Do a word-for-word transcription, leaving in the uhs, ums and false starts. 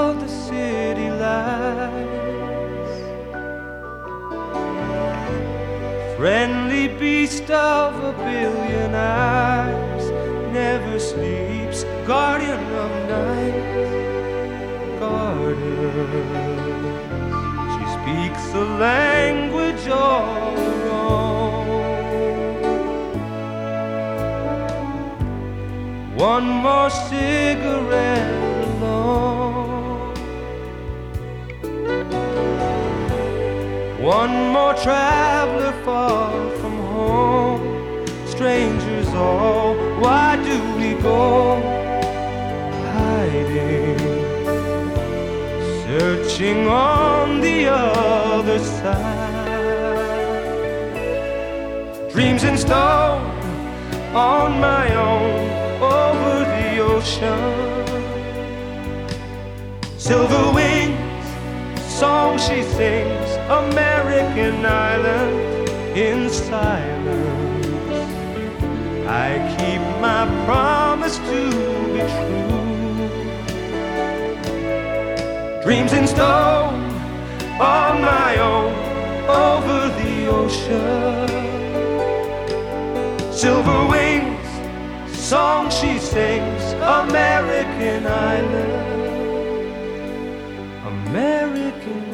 of the city lights. Friendly beast of a billion eyes, never sleeps, guardian of night, guardian. She speaks a language all her own. One more cigarette alone, one more traveler far from home. Strangers all, why do we go hiding, searching on the other side? Dreams in stone, on my own, over the ocean. Silver wings, song she sings, American island in silence. I keep my promise to be true. Dreams in stone, on my own, over the ocean. Silver wings, song she sings, American island, American